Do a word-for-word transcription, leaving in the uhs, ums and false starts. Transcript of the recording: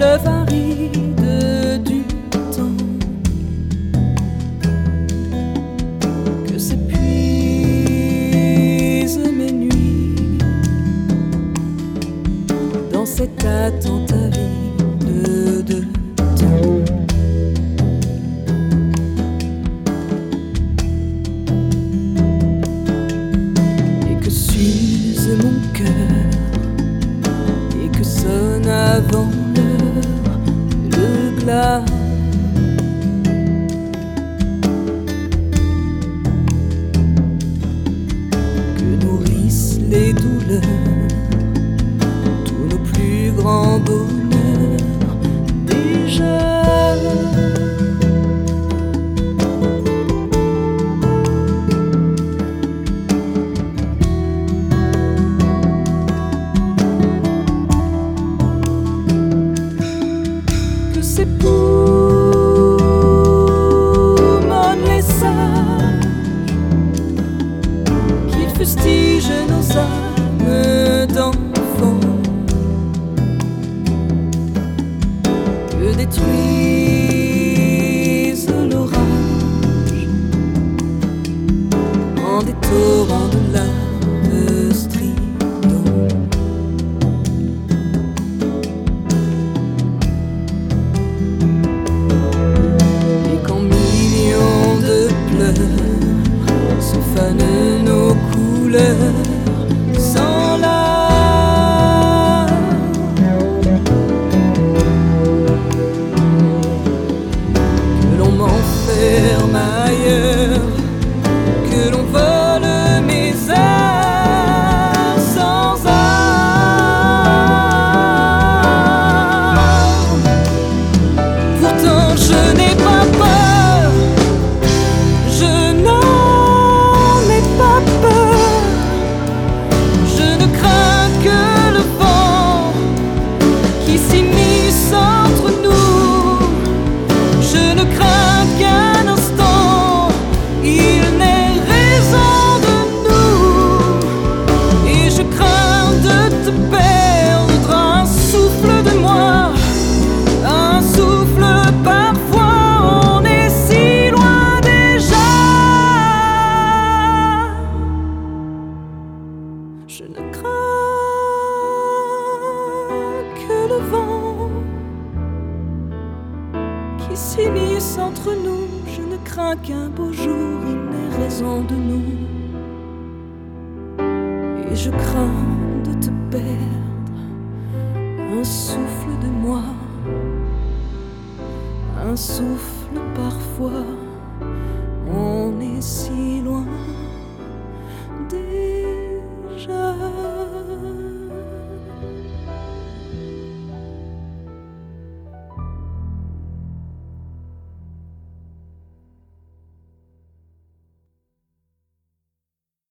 fleuve aride du temps que s'épuisent mes nuits dans cette attente avide de temps. Et que s'use mon cœur et que sonne avant l'heure le glas. Que nourrissent les douleurs tous nos plus grands bonheurs déjà. S'époumonent les sages qu'ils fustigent nos âmes d'enfants, que détruisent l'orage en des torrents de lave stridents. Se fanent nos couleurs sans larmes, que l'on m'enferme ailleurs, que l'on vole mes heures sans armes. Pourtant je n'ai pas peur. Je ne crains que le vent qui s'immisce entre nous. Je ne crains qu'un beau jour il n'ait raison de nous. Et je crains de te perdre, un souffle de moi, un souffle parfois